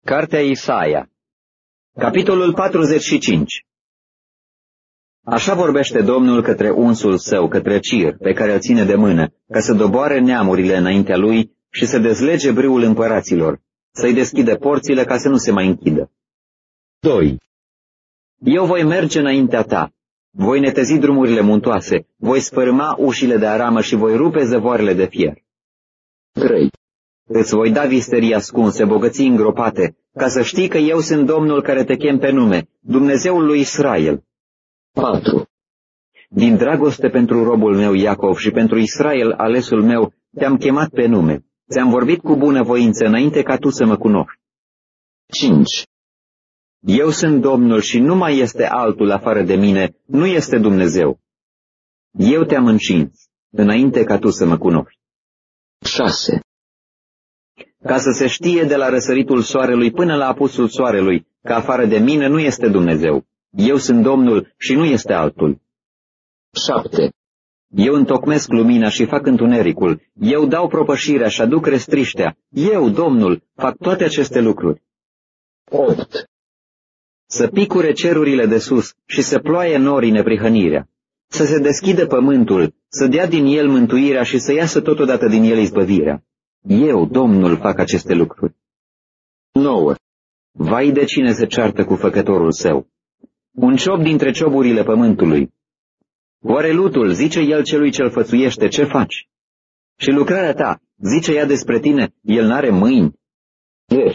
Cartea Isaia, capitolul 45. Așa vorbește Domnul către unsul său, către Cir, pe care îl ține de mână, ca să doboare neamurile înaintea lui și să dezlege brâul împăraților, să-i deschide porțile ca să nu se mai închidă. 2. Eu voi merge înaintea ta, voi netezi drumurile muntoase, voi sfărâma ușile de aramă și voi rupe zăvoarele de fier. 3. Îți voi da visterii ascunse, bogății îngropate, ca să știi că eu sunt Domnul care te chem pe nume, Dumnezeul lui Israel. 4. Din dragoste pentru robul meu Iacov și pentru Israel, alesul meu, te-am chemat pe nume, ți-am vorbit cu bunăvoință înainte ca tu să mă cunoști. 5. Eu sunt Domnul și nu mai este altul afară de mine, nu este Dumnezeu. Eu te-am încins, înainte ca tu să mă cunoști. 6. Ca să se știe de la răsăritul soarelui până la apusul soarelui, că afară de mine nu este Dumnezeu. Eu sunt Domnul și nu este altul. 7. Eu întocmesc lumina și fac întunericul, eu dau propășirea și aduc restriștea, eu, Domnul, fac toate aceste lucruri. 8. Să picure cerurile de sus și să ploaie norii neprihănirea, să se deschidă pământul, să dea din el mântuirea și să iasă totodată din el izbăvirea. Eu, Domnul, fac aceste lucruri. 9. Vai de cine se ceartă cu făcătorul său! Un ciop dintre cioburile pământului. Oare lutul, zice el celui ce-l fățuiește, ce faci? Și lucrarea ta, zice ea despre tine, el n-are mâini? 10.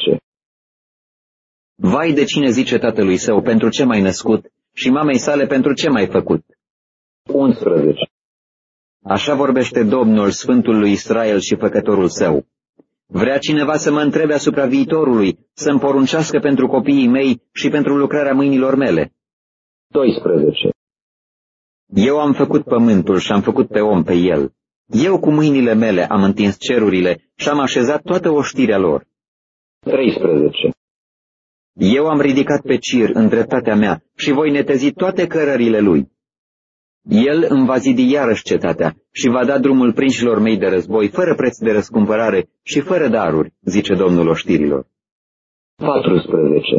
Vai de cine zice tatălui său, pentru ce m-ai născut, și mamei sale, pentru ce m-ai făcut? 11. Așa vorbește Domnul, Sfântul lui Israel și Făcătorul său. Vrea cineva să mă întrebe asupra viitorului, să-mi poruncească pentru copiii mei și pentru lucrarea mâinilor mele? 12. Eu am făcut pământul și am făcut pe om pe el. Eu cu mâinile mele am întins cerurile și am așezat toată oștirea lor. 13. Eu am ridicat pe Cir în dreptatea mea și voi netezi toate cărările lui. El îmi va zidi iarăși cetatea și va da drumul prinșilor mei de război, fără preț de răscumpărare și fără daruri, zice Domnul oștirilor. 14.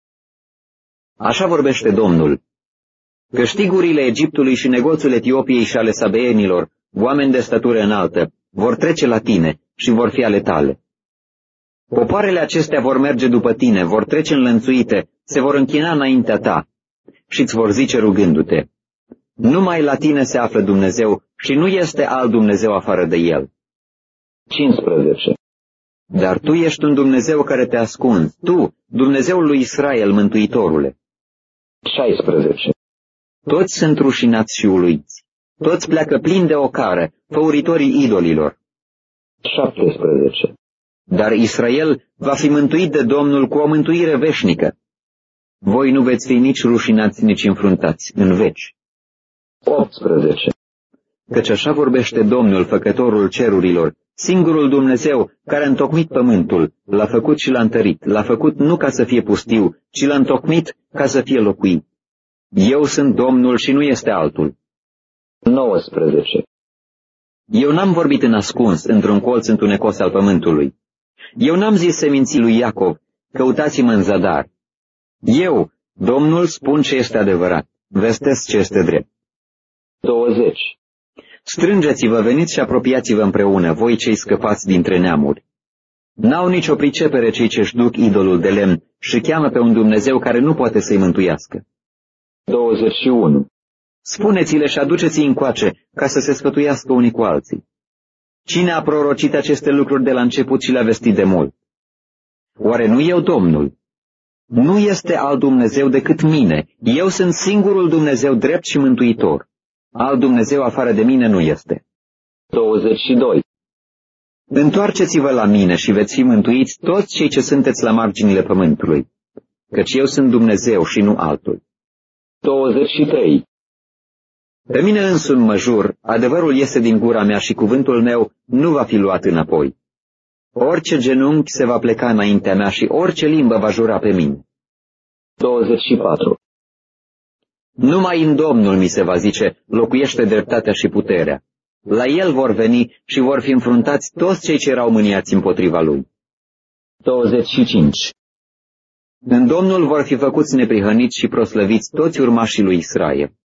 Așa vorbește Domnul. Câștigurile Egiptului și negoțul Etiopiei și ale sabeenilor, oameni de statură înaltă, vor trece la tine și vor fi ale tale. Popoarele acestea vor merge după tine, vor trece înlănțuite, se vor închina înaintea ta și îți vor zice rugându-te: numai la tine se află Dumnezeu și nu este alt Dumnezeu afară de El. 15. Dar tu ești un Dumnezeu care te ascunzi, tu, Dumnezeul lui Israel, Mântuitorule. 16. Toți sunt rușinați și uluiți, toți pleacă plini de ocară, făuritorii idolilor. 17. Dar Israel va fi mântuit de Domnul cu o mântuire veșnică. Voi nu veți fi nici rușinați, nici înfruntați în veci. 18. Căci așa vorbește Domnul, Făcătorul cerurilor, singurul Dumnezeu care a întocmit pământul, l-a făcut și l-a întărit, l-a făcut nu ca să fie pustiu, ci l-a întocmit ca să fie locuit. Eu sunt Domnul și nu este altul. 19. Eu n-am vorbit în ascuns, într-un colț întunecos al pământului. Eu n-am zis seminții lui Iacov, căutați-mă în zadar. Eu, Domnul, spun ce este adevărat, vestesc ce este drept. 20. Strângeți-vă, veniți și apropiați-vă împreună, voi cei scăpați dintre neamuri. N-au nicio pricepere cei ce-și duc idolul de lemn și cheamă pe un Dumnezeu care nu poate să-i mântuiască. 21. Spuneți-le și aduceți-i încoace, ca să se sfătuiască unii cu alții. Cine a prorocit aceste lucruri de la început și le-a vestit de mult? Oare nu eu, Domnul? Nu este alt Dumnezeu decât mine. Eu sunt singurul Dumnezeu drept și mântuitor. Alt Dumnezeu afară de mine nu este. 22. Întoarceți-vă la mine și veți fi mântuiți toți cei ce sunteți la marginile pământului, căci eu sunt Dumnezeu și nu altul. 23. Pe mine însumi mă jur, adevărul iese din gura mea și cuvântul meu nu va fi luat înapoi. Orice genunchi se va pleca înaintea mea și orice limbă va jura pe mine. 24. Numai în Domnul, mi se va zice, locuiește dreptatea și puterea. La El vor veni și vor fi înfruntați toți cei ce erau mâniați împotriva Lui. 25. În Domnul vor fi făcuți neprihăniți și proslăviți toți urmașii lui Israel.